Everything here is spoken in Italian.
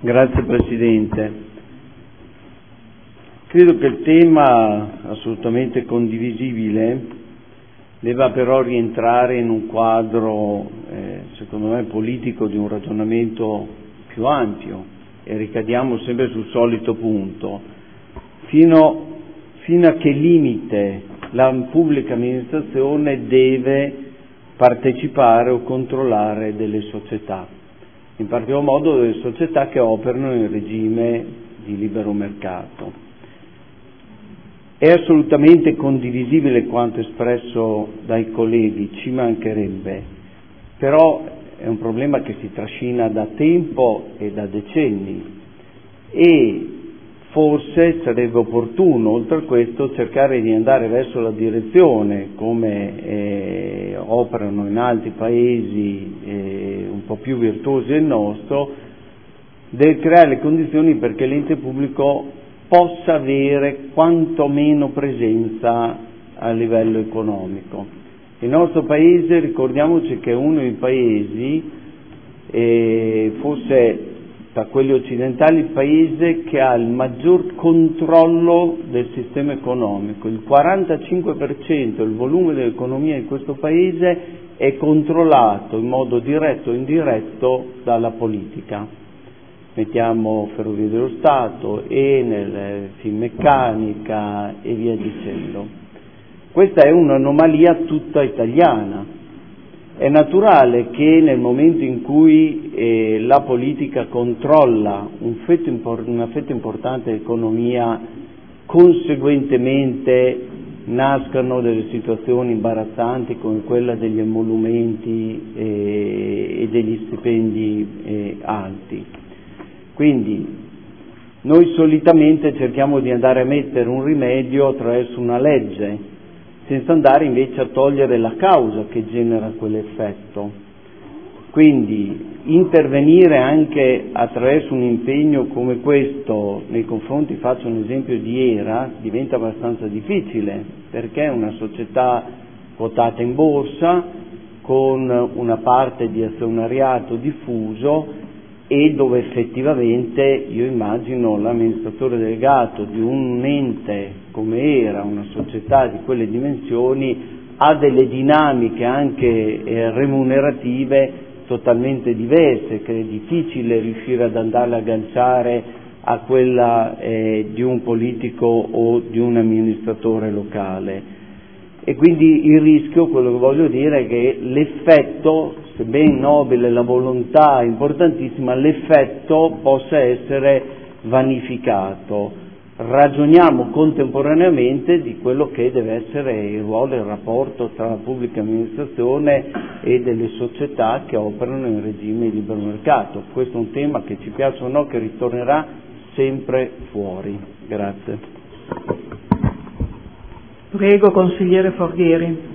Grazie Presidente. Credo che il tema assolutamente condivisibile debba però rientrare in un quadro, secondo me, politico di un ragionamento più ampio, e ricadiamo sempre sul solito punto. Fino a che limite la pubblica amministrazione deve partecipare o controllare delle società, in particolar modo delle società che operano in regime di libero mercato. È assolutamente condivisibile quanto espresso dai colleghi, ci mancherebbe, però è un problema che si trascina da tempo e da decenni, e forse sarebbe opportuno, oltre a questo, cercare di andare verso la direzione, come operano in altri paesi un po' più virtuosi del nostro, del creare le condizioni perché l'ente pubblico possa avere quanto meno presenza a livello economico. Il nostro Paese, ricordiamoci che è uno dei Paesi, forse tra quelli occidentali, il Paese che ha il maggior controllo del sistema economico. Il 45% del volume dell'economia di questo Paese è controllato in modo diretto o indiretto dalla politica. Mettiamo Ferrovie dello Stato, Enel, Finmeccanica e via dicendo. Questa è un'anomalia tutta italiana. È naturale che nel momento in cui la politica controlla una fetta importante dell'economia, conseguentemente nascano delle situazioni imbarazzanti come quella degli emolumenti e degli stipendi alti. Quindi noi solitamente cerchiamo di andare a mettere un rimedio attraverso una legge, senza andare invece a togliere la causa che genera quell'effetto. Quindi intervenire anche attraverso un impegno come questo nei confronti, faccio un esempio di ERA, diventa abbastanza difficile, perché è una società quotata in borsa con una parte di azionariato diffuso, e dove effettivamente io immagino l'amministratore delegato di un ente come era una società di quelle dimensioni ha delle dinamiche anche remunerative totalmente diverse, che è difficile riuscire ad andarle a agganciare a quella di un politico o di un amministratore locale. E quindi il rischio, quello che voglio dire, è che l'effetto, sebbene nobile, la volontà importantissima, l'effetto possa essere vanificato. Ragioniamo contemporaneamente di quello che deve essere il ruolo e il rapporto tra la pubblica amministrazione e delle società che operano in regime di libero mercato. Questo è un tema che, ci piace o no, che ritornerà sempre fuori. Grazie. Prego, consigliere Forghieri.